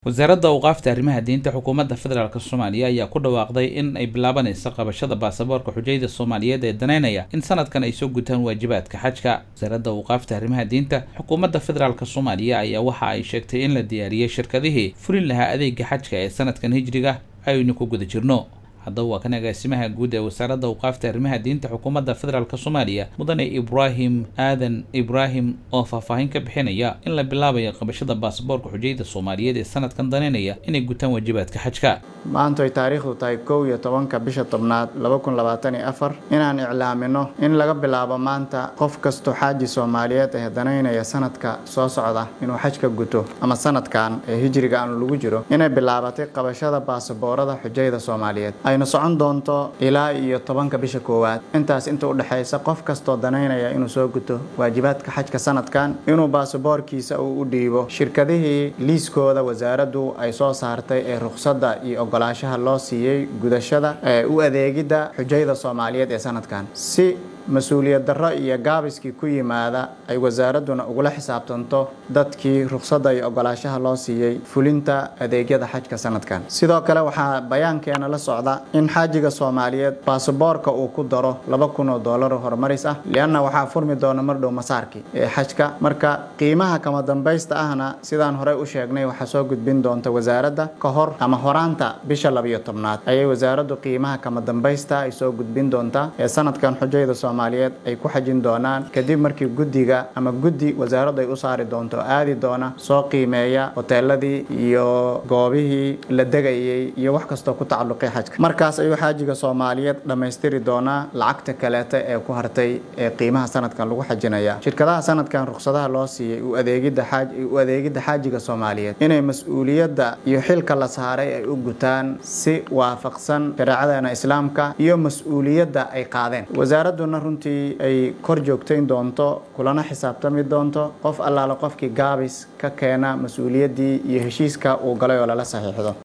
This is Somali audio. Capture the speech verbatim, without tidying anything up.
wasaaradda awqaafta arrimaha diinta xukuumadda federaalka Soomaaliya ayaa ku dhawaaqday in ay bilaabanayso qabashada baasaboorka xujayda Soomaaliyeed ee daneynaya in sanadkan ay soo gutaan waajibaadka xajka. wasaaradda awqaafta arrimaha diinta xukuumadda federaalka Soomaaliya ayaa waxa ay sheegtay in la diyaariyay shirkadihii fulin lahaa adeega xajka ee sanadkan hijriga aynu ku guda jirno. haddaba waa kan agaasimaha guud ee wasaaradda awqaafta arrimaha diinta xukuumadda federaalka Soomaaliya mudane Ibrahim Aadan Ibrahim oo faahfaahin ka bixinaya in la bilaabayo qabashada baasaboorka xujayda Soomaaliyeed ee sanadkan daneynaya inay gutaan waajibaadka xajka. maanta ay taariikhdu tahay kow iyo tobanka bisha tobnaad laba kun labaatan iyo afar inaan iclaamino in laga bilaabo maanta qof kasto xaaji Soomaaliyeed ee daneynaya sanadka soo socda inuu xajka guto ama sanadkan ee hijriga aan lagu jiro inay bilaabatay qabashada baasaboorada xujayda Soomaaliyeed ayna socon doonto ilaa iyo tobanka bisha koowaad. intaas inta u dhaxaysa qof kasto daneynaya inuu soo guto waajibaadka xajka sanadkan inuu baasaboorkiisa uu u dhiibo shirkadihii liiskooda wasaaraddu ay soo saartay ee ruqsadda iyo ogolaanshaha loo siiyay gudashada ee u adeegida xujayda Soomaaliyeed ee sanadkan si mas'uuliyad darro iyo gaabiskii ku yimaada ay wasaaraduna ugula xisaabtanto dadkii ruqsadda iyo ogolaanshaha loo siiyay fulinta adeegyada xajka sanadkan. sidoo kale waxaa bayaankeena la socda in xaajiga Soomaaliyeed baasaboorka uu ku daro laba kun oo dollar horumaris ah lianna waxaa furmi doona mar dhow masaarkii ee xajka. marka qiimaha kama dambaysta ahna sidaan hore u sheegnay waxa soo gudbin doonta wasaaradda ka hor ama horaanta bisha laba iyo tobnaad ayay wasaaraddu qiimaha kama dambaysta ay soo gudbin doonta ee sanadkan xujayda Soomaaliyeed ay ku xajin doonaan kadib markii guddiga ama guddi wasaaraddu ay u saari doonto aadi doona soo qiimeeya hoteeladii iyo goobihii la degayay iyo wax kasta ku tacalluqay xajka. markaas ayuu xaajiga Soomaaliyeed dhameystiri doona lacagta kaleeta ee ku hartay ee qiimaha sanadkan lagu xajinaya. shirkadaha sanadkan ruqsadaha loo siiyay u adeegida xaaj u adeegida xaajiga Soomaaliyeed inay mas'uuliyadda iyo xilka la saaray ay u gutaan si waafaqsan shariicada Islaamka iyo mas'uuliyadda ay qaadeen. wasaaraddu runtii ay kor joogtayn doonto kulana xisaabtami doonto qof allaala qofkii gaabis ka keena mas'uuliyaddii iyo heshiiska uu galay oo lala saxiixdo.